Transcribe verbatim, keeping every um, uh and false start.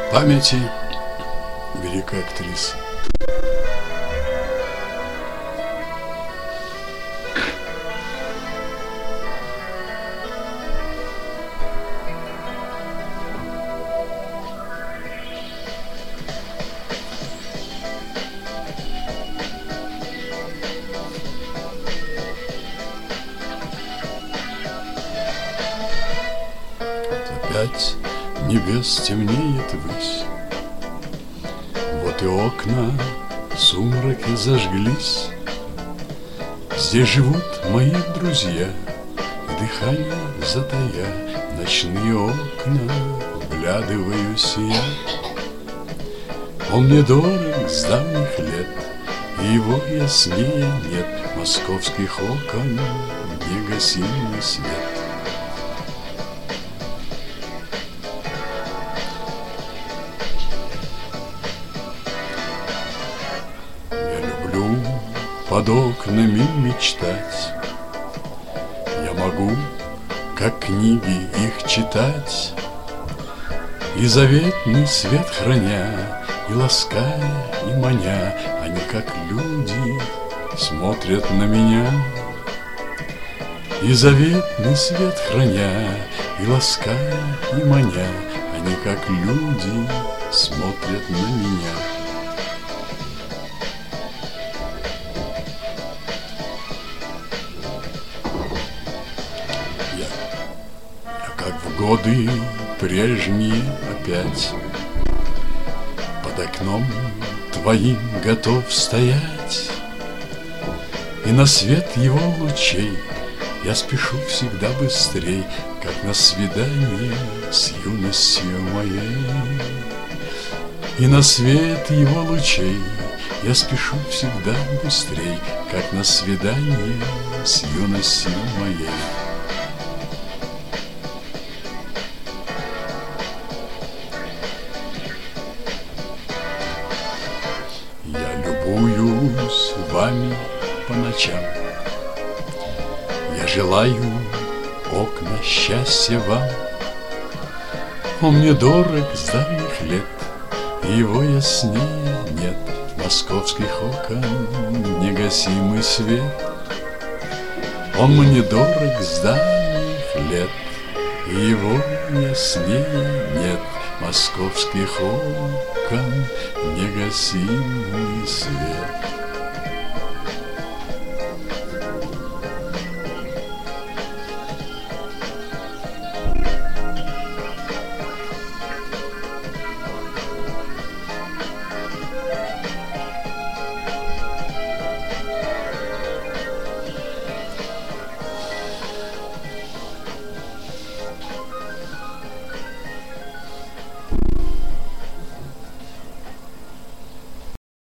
Памяти великой актрисы. Опять небес темнеет ввысь, вот и окна в сумраке зажглись. Здесь живут мои друзья, дыхание затая, ночные окна вглядываюсь я. Он мне дорог с давних лет, и его яснее нет, московских окон негасимый свет. Под окнами мечтать, я могу, как книги, их читать, и заветный свет храня, и лаская, и маня, они, как люди, смотрят на меня. И заветный свет храня, и лаская, и маня, они, как люди, смотрят на меня. Как в годы прежние опять под окном твоим готов стоять, и на свет его лучей я спешу всегда быстрей, как на свидание с юностью моей. И на свет его лучей я спешу всегда быстрей, как на свидание с юностью моей. Любуюсь вами по ночам, я желаю окна счастья вам. Он мне дорог с давних лет, и его яснее нет, московских окон негасимый свет. Он мне дорог с давних лет, и его яснее нет, московских окон негасимый свет.